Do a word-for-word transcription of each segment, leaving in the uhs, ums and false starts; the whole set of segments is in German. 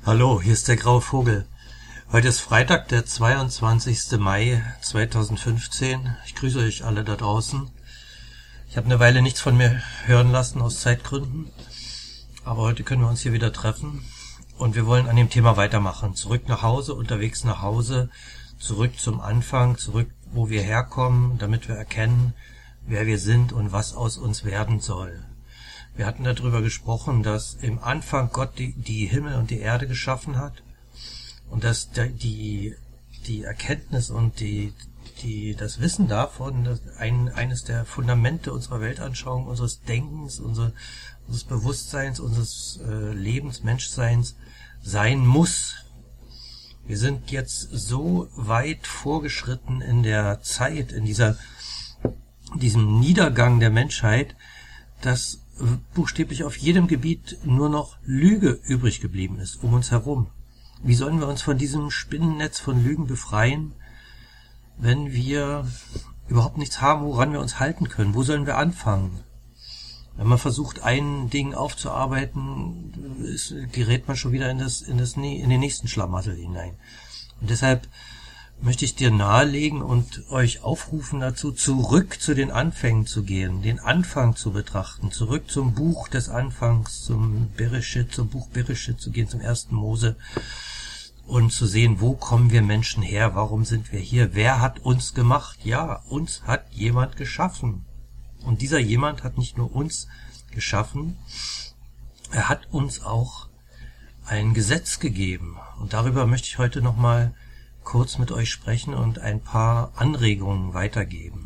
Hallo, hier ist der graue Vogel. Heute ist Freitag, der zweiundzwanzigster Mai zweitausendfünfzehn. Ich grüße euch alle da draußen. Ich habe eine Weile nichts von mir hören lassen aus Zeitgründen, aber heute können wir uns hier wieder treffen und wir wollen an dem Thema weitermachen. Zurück nach Hause, unterwegs nach Hause, zurück zum Anfang, zurück, wo wir herkommen, damit wir erkennen, wer wir sind und was aus uns werden soll. Wir hatten darüber gesprochen, dass im Anfang Gott die, die Himmel und die Erde geschaffen hat und dass der, die, die Erkenntnis und die, die, das Wissen davon das ein, eines der Fundamente unserer Weltanschauung, unseres Denkens, unser, unseres Bewusstseins, unseres äh, Lebens, Menschseins sein muss. Wir sind jetzt so weit vorgeschritten in der Zeit, in dieser, diesem Niedergang der Menschheit, dass buchstäblich auf jedem Gebiet nur noch Lüge übrig geblieben ist um uns herum. Wie sollen wir uns von diesem Spinnennetz von Lügen befreien, wenn wir überhaupt nichts haben, woran wir uns halten können? Wo sollen wir anfangen? Wenn man versucht, ein Ding aufzuarbeiten, ist, gerät man schon wieder in das, in das, in den nächsten Schlamassel hinein. Und deshalb möchte ich dir nahelegen und euch aufrufen dazu, zurück zu den Anfängen zu gehen, den Anfang zu betrachten, zurück zum Buch des Anfangs, zum Bereshit, zum Buch Bereshit zu gehen, zum ersten Mose und zu sehen, wo kommen wir Menschen her, warum sind wir hier, wer hat uns gemacht? Ja, uns hat jemand geschaffen. Und dieser jemand hat nicht nur uns geschaffen, er hat uns auch ein Gesetz gegeben. Und darüber möchte ich heute nochmal kurz mit euch sprechen und ein paar Anregungen weitergeben.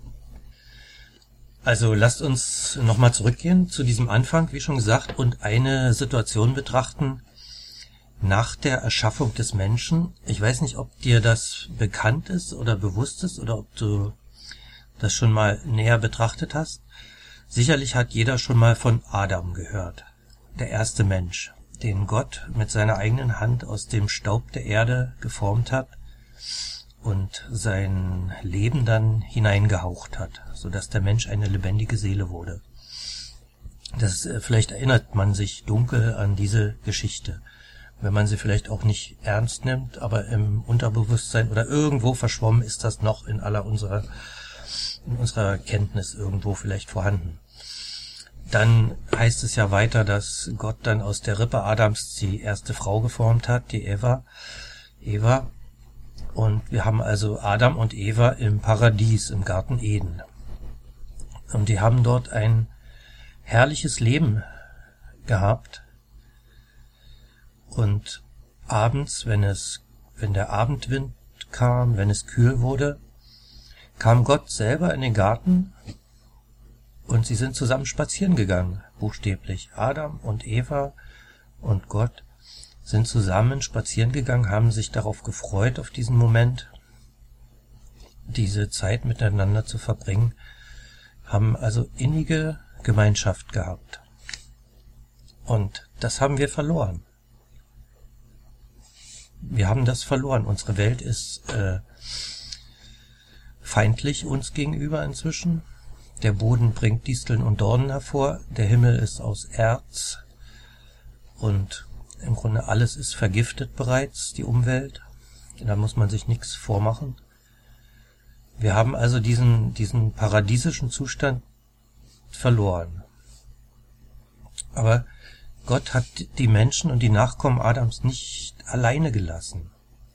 Also lasst uns nochmal zurückgehen zu diesem Anfang, wie schon gesagt, und eine Situation betrachten nach der Erschaffung des Menschen. Ich weiß nicht, ob dir das bekannt ist oder bewusst ist oder ob du das schon mal näher betrachtet hast. Sicherlich hat jeder schon mal von Adam gehört, der erste Mensch, den Gott mit seiner eigenen Hand aus dem Staub der Erde geformt hat und sein Leben dann hineingehaucht hat, sodass der Mensch eine lebendige Seele wurde. Das, vielleicht erinnert man sich dunkel an diese Geschichte, wenn man sie vielleicht auch nicht ernst nimmt, aber im Unterbewusstsein oder irgendwo verschwommen ist das noch in aller unserer, in unserer Kenntnis irgendwo vielleicht vorhanden. Dann heißt es ja weiter, dass Gott dann aus der Rippe Adams die erste Frau geformt hat, die Eva. Eva. Und wir haben also Adam und Eva im Paradies, im Garten Eden. Und die haben dort ein herrliches Leben gehabt. Und abends, wenn es, wenn der Abendwind kam, wenn es kühl wurde, kam Gott selber in den Garten. Und sie sind zusammen spazieren gegangen, buchstäblich. Adam und Eva und Gott sind zusammen spazieren gegangen, haben sich darauf gefreut, auf diesen Moment, diese Zeit miteinander zu verbringen, haben also innige Gemeinschaft gehabt. Und das haben wir verloren. Wir haben das verloren. Unsere Welt ist äh, feindlich uns gegenüber inzwischen. Der Boden bringt Disteln und Dornen hervor, der Himmel ist aus Erz und im Grunde alles ist vergiftet bereits, die Umwelt. Da muss man sich nichts vormachen. Wir haben also diesen, diesen paradiesischen Zustand verloren. Aber Gott hat die Menschen und die Nachkommen Adams nicht alleine gelassen.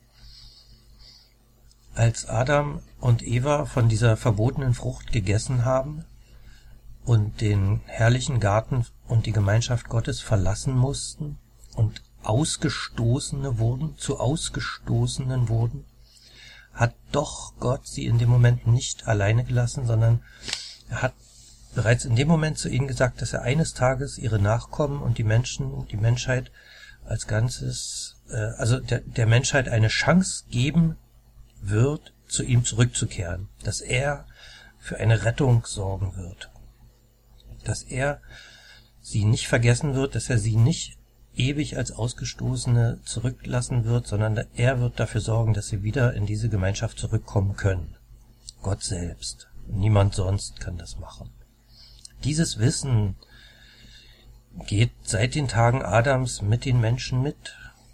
Als Adam und Eva von dieser verbotenen Frucht gegessen haben und den herrlichen Garten und die Gemeinschaft Gottes verlassen mussten und Ausgestoßene wurden, zu Ausgestoßenen wurden, hat doch Gott sie in dem Moment nicht alleine gelassen, sondern er hat bereits in dem Moment zu ihnen gesagt, dass er eines Tages ihre Nachkommen und die Menschen, die Menschheit als Ganzes, äh, also der, der Menschheit eine Chance geben wird, zu ihm zurückzukehren, dass er für eine Rettung sorgen wird, dass er sie nicht vergessen wird, dass er sie nicht ewig als Ausgestoßene zurücklassen wird, sondern er wird dafür sorgen, dass sie wieder in diese Gemeinschaft zurückkommen können. Gott selbst. Niemand sonst kann das machen. Dieses Wissen geht seit den Tagen Adams mit den Menschen mit.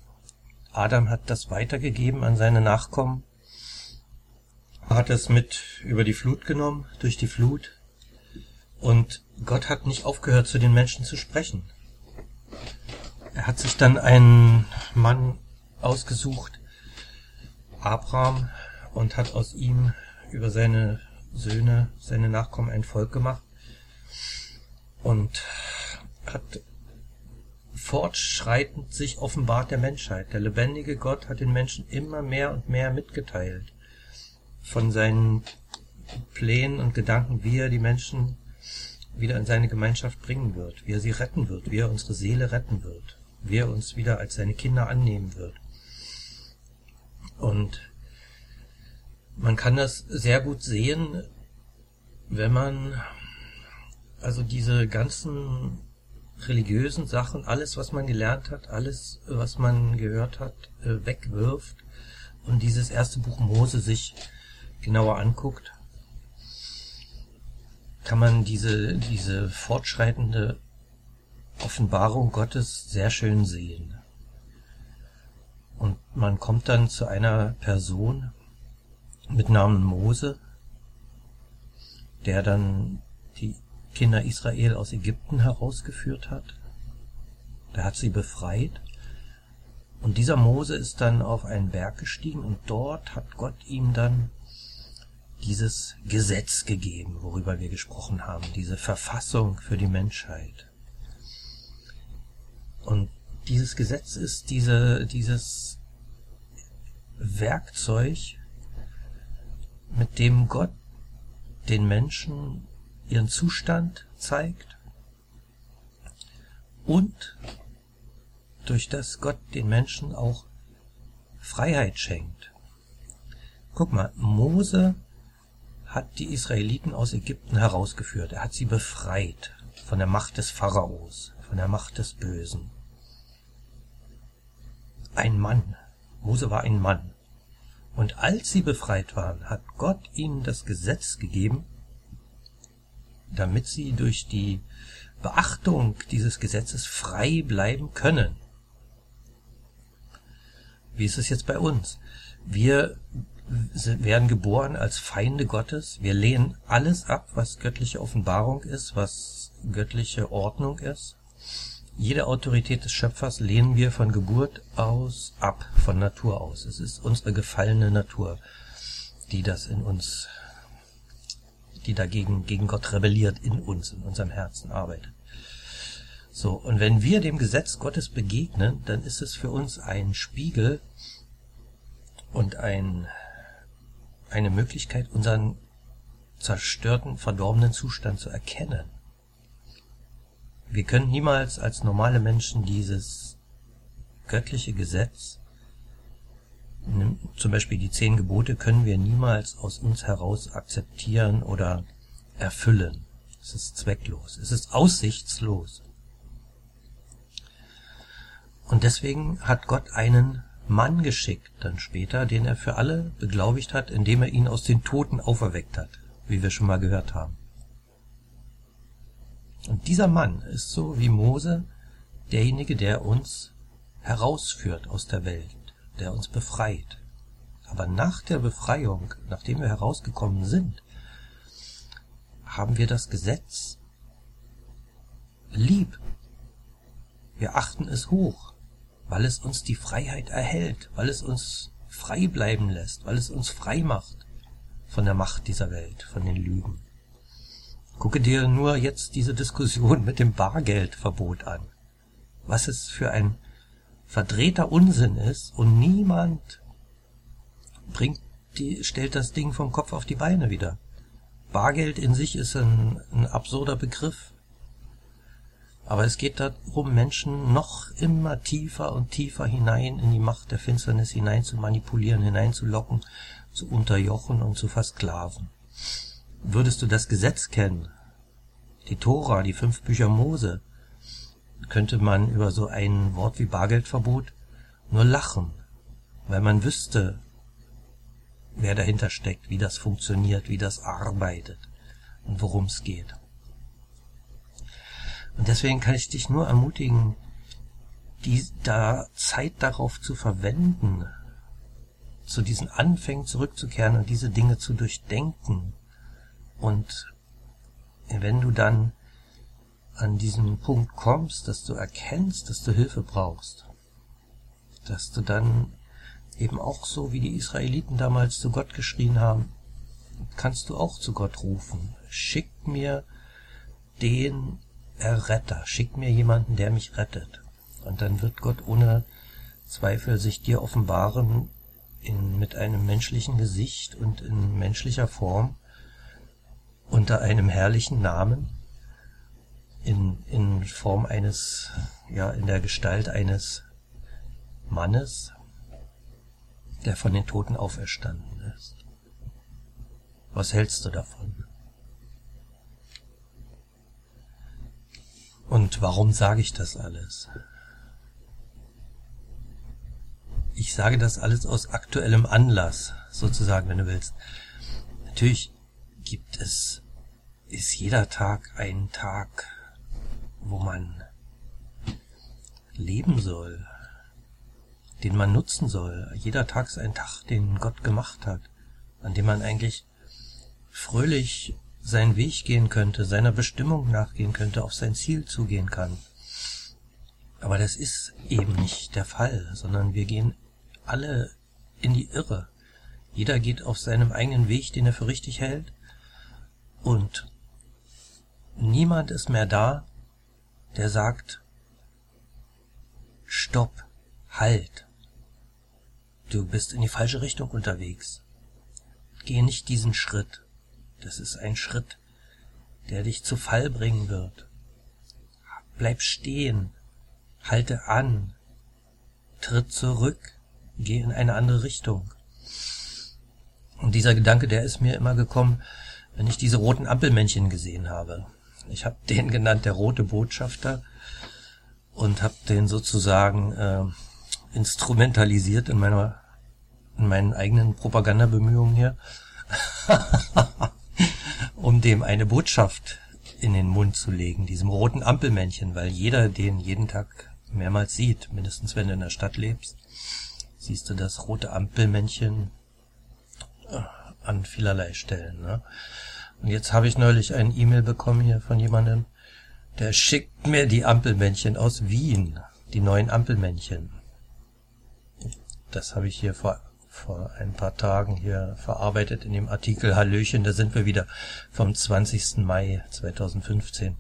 Adam hat das weitergegeben an seine Nachkommen, hat es mit über die Flut genommen, durch die Flut. Und Gott hat nicht aufgehört, zu den Menschen zu sprechen. Er hat sich dann einen Mann ausgesucht, Abraham, und hat aus ihm über seine Söhne, seine Nachkommen ein Volk gemacht und hat fortschreitend sich offenbart der Menschheit. Der lebendige Gott hat den Menschen immer mehr und mehr mitgeteilt von seinen Plänen und Gedanken, wie er die Menschen wieder in seine Gemeinschaft bringen wird, wie er sie retten wird, wie er unsere Seele retten wird, wie er uns wieder als seine Kinder annehmen wird. Und man kann das sehr gut sehen, wenn man also diese ganzen religiösen Sachen, alles, was man gelernt hat, alles, was man gehört hat, wegwirft und dieses erste Buch Mose sich genauer anguckt, kann man diese, diese fortschreitende Offenbarung Gottes sehr schön sehen. Und man kommt dann zu einer Person mit Namen Mose, der dann die Kinder Israel aus Ägypten herausgeführt hat. Der hat sie befreit. Und dieser Mose ist dann auf einen Berg gestiegen und dort hat Gott ihm dann dieses Gesetz gegeben, worüber wir gesprochen haben, diese Verfassung für die Menschheit. Und dieses Gesetz ist diese, dieses Werkzeug, mit dem Gott den Menschen ihren Zustand zeigt und durch das Gott den Menschen auch Freiheit schenkt. Guck mal, Mose hat die Israeliten aus Ägypten herausgeführt. Er hat sie befreit von der Macht des Pharaos, von der Macht des Bösen. Ein Mann. Mose war ein Mann. Und als sie befreit waren, hat Gott ihnen das Gesetz gegeben, damit sie durch die Beachtung dieses Gesetzes frei bleiben können. Wie ist es jetzt bei uns? Wir werden geboren als Feinde Gottes. Wir lehnen alles ab, was göttliche Offenbarung ist, was göttliche Ordnung ist. Jede Autorität des Schöpfers lehnen wir von Geburt aus ab, von Natur aus. Es ist unsere gefallene Natur, die das in uns, die dagegen gegen Gott rebelliert, in uns, in unserem Herzen arbeitet. So, und wenn wir dem Gesetz Gottes begegnen, dann ist es für uns ein Spiegel und ein, eine Möglichkeit, unseren zerstörten, verdorbenen Zustand zu erkennen. Wir können niemals als normale Menschen dieses göttliche Gesetz, zum Beispiel die zehn Gebote, können wir niemals aus uns heraus akzeptieren oder erfüllen. Es ist zwecklos, es ist aussichtslos. Und deswegen hat Gott einen Mann geschickt, dann später, den er für alle beglaubigt hat, indem er ihn aus den Toten auferweckt hat, wie wir schon mal gehört haben. Und dieser Mann ist so wie Mose derjenige, der uns herausführt aus der Welt, der uns befreit. Aber nach der Befreiung, nachdem wir herausgekommen sind, haben wir das Gesetz lieb. Wir achten es hoch, weil es uns die Freiheit erhält, weil es uns frei bleiben lässt, weil es uns frei macht von der Macht dieser Welt, von den Lügen. Gucke dir nur jetzt diese Diskussion mit dem Bargeldverbot an. Was es für ein verdrehter Unsinn ist und niemand bringt die, stellt das Ding vom Kopf auf die Beine wieder. Bargeld in sich ist ein, ein absurder Begriff. Aber es geht darum, Menschen noch immer tiefer und tiefer hinein in die Macht der Finsternis hinein zu manipulieren, hineinzulocken, zu unterjochen und zu versklaven. Würdest du das Gesetz kennen, die Tora, die fünf Bücher Mose, könnte man über so ein Wort wie Bargeldverbot nur lachen, weil man wüsste, wer dahinter steckt, wie das funktioniert, wie das arbeitet und worum es geht. Und deswegen kann ich dich nur ermutigen, die da Zeit darauf zu verwenden, zu diesen Anfängen zurückzukehren und diese Dinge zu durchdenken. Und wenn du dann an diesen Punkt kommst, dass du erkennst, dass du Hilfe brauchst, dass du dann eben auch so wie die Israeliten damals zu Gott geschrien haben, kannst du auch zu Gott rufen. Schick mir den Erretter, schick mir jemanden, der mich rettet. Und dann wird Gott ohne Zweifel sich dir offenbaren in, mit einem menschlichen Gesicht und in menschlicher Form, unter einem herrlichen Namen, in, in Form eines, ja, in der Gestalt eines Mannes, der von den Toten auferstanden ist. Was hältst du davon? Und warum sage ich das alles? Ich sage das alles aus aktuellem Anlass, sozusagen, wenn du willst. Natürlich gibt es, ist jeder Tag ein Tag, wo man leben soll, den man nutzen soll. Jeder Tag ist ein Tag, den Gott gemacht hat, an dem man eigentlich fröhlich seinen Weg gehen könnte, seiner Bestimmung nachgehen könnte, auf sein Ziel zugehen kann. Aber das ist eben nicht der Fall, sondern wir gehen alle in die Irre. Jeder geht auf seinem eigenen Weg, den er für richtig hält, und niemand ist mehr da, der sagt, stopp, halt, du bist in die falsche Richtung unterwegs. Geh nicht diesen Schritt. Das ist ein Schritt, der dich zu Fall bringen wird. Bleib stehen, halte an, tritt zurück, geh in eine andere Richtung. Und dieser Gedanke, der ist mir immer gekommen, wenn ich diese roten Ampelmännchen gesehen habe. Ich habe den genannt der rote Botschafter und habe den sozusagen äh, instrumentalisiert in meiner in meinen eigenen Propagandabemühungen hier, um dem eine Botschaft in den Mund zu legen, diesem roten Ampelmännchen, weil jeder den jeden Tag mehrmals sieht, mindestens wenn du in der Stadt lebst, siehst du das rote Ampelmännchen an vielerlei Stellen. Ne? Und jetzt habe ich neulich ein E-Mail bekommen hier von jemandem, der schickt mir die Ampelmännchen aus Wien, die neuen Ampelmännchen. Das habe ich hier vor, vor ein paar Tagen hier verarbeitet in dem Artikel Hallöchen, da sind wir wieder vom zwanzigsten Mai zweitausendfünfzehn.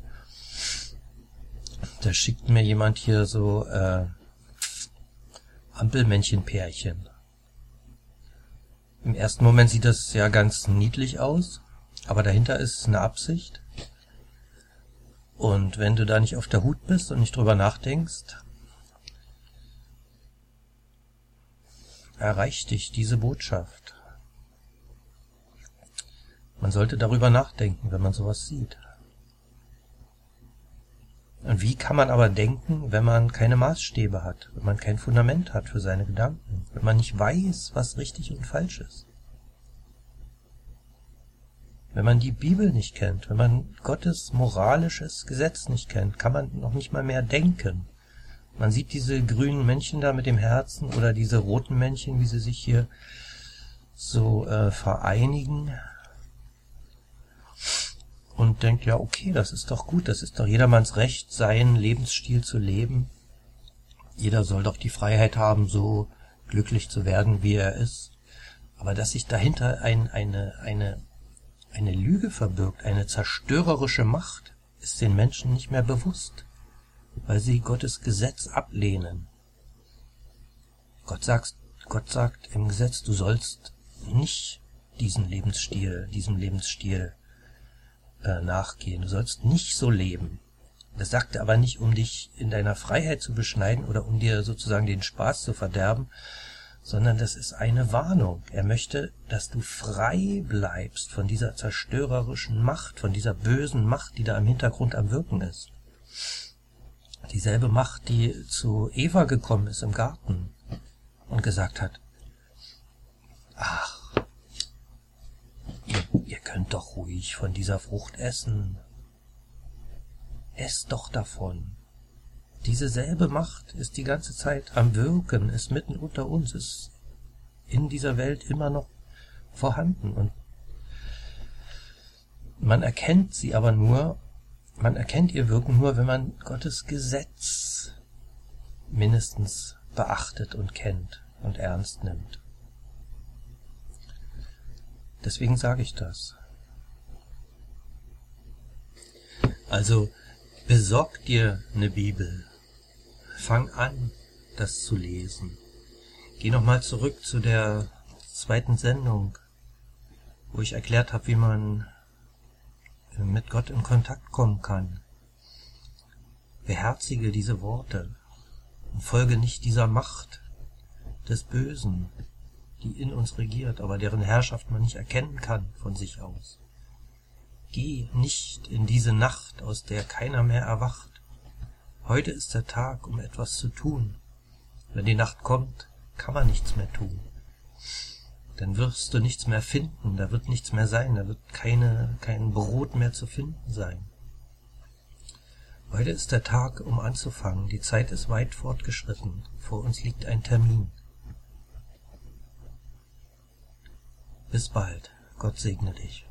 Da schickt mir jemand hier so äh, Ampelmännchen-Pärchen. Im ersten Moment sieht das ja ganz niedlich aus, aber dahinter ist eine Absicht. Und wenn du da nicht auf der Hut bist und nicht drüber nachdenkst, erreicht dich diese Botschaft. Man sollte darüber nachdenken, wenn man sowas sieht. Und wie kann man aber denken, wenn man keine Maßstäbe hat, wenn man kein Fundament hat für seine Gedanken, wenn man nicht weiß, was richtig und falsch ist? Wenn man die Bibel nicht kennt, wenn man Gottes moralisches Gesetz nicht kennt, kann man noch nicht mal mehr denken. Man sieht diese grünen Männchen da mit dem Herzen oder diese roten Männchen, wie sie sich hier so äh, vereinigen und denkt, ja okay, das ist doch gut, das ist doch jedermanns Recht, seinen Lebensstil zu leben. Jeder soll doch die Freiheit haben, so glücklich zu werden, wie er ist. Aber dass sich dahinter ein, eine, eine, eine Lüge verbirgt, eine zerstörerische Macht, ist den Menschen nicht mehr bewusst, weil sie Gottes Gesetz ablehnen. Gott sagt, Gott sagt im Gesetz, du sollst nicht diesen Lebensstil, diesem Lebensstil äh, nachgehen. Du sollst nicht so leben. Das sagt er aber nicht, um dich in deiner Freiheit zu beschneiden oder um dir sozusagen den Spaß zu verderben, sondern das ist eine Warnung. Er möchte, dass du frei bleibst von dieser zerstörerischen Macht, von dieser bösen Macht, die da im Hintergrund am Wirken ist. Dieselbe Macht, die zu Eva gekommen ist im Garten und gesagt hat, ach, ihr, ihr könnt doch ruhig von dieser Frucht essen. Esst doch davon. Diese selbe Macht ist die ganze Zeit am Wirken, ist mitten unter uns, ist in dieser Welt immer noch vorhanden. Und man erkennt sie aber nur, man erkennt ihr Wirken nur, wenn man Gottes Gesetz mindestens beachtet und kennt und ernst nimmt. Deswegen sage ich das. Also besorg dir eine Bibel. Fang an, das zu lesen. Geh nochmal zurück zu der zweiten Sendung, wo ich erklärt habe, wie man mit Gott in Kontakt kommen kann. Beherzige diese Worte und folge nicht dieser Macht des Bösen, die in uns regiert, aber deren Herrschaft man nicht erkennen kann von sich aus. Geh nicht in diese Nacht, aus der keiner mehr erwacht. Heute ist der Tag, um etwas zu tun. Wenn die Nacht kommt, kann man nichts mehr tun. Dann wirst du nichts mehr finden, da wird nichts mehr sein, da wird keine, kein Brot mehr zu finden sein. Heute ist der Tag, um anzufangen. Die Zeit ist weit fortgeschritten. Vor uns liegt ein Termin. Bis bald. Gott segne dich.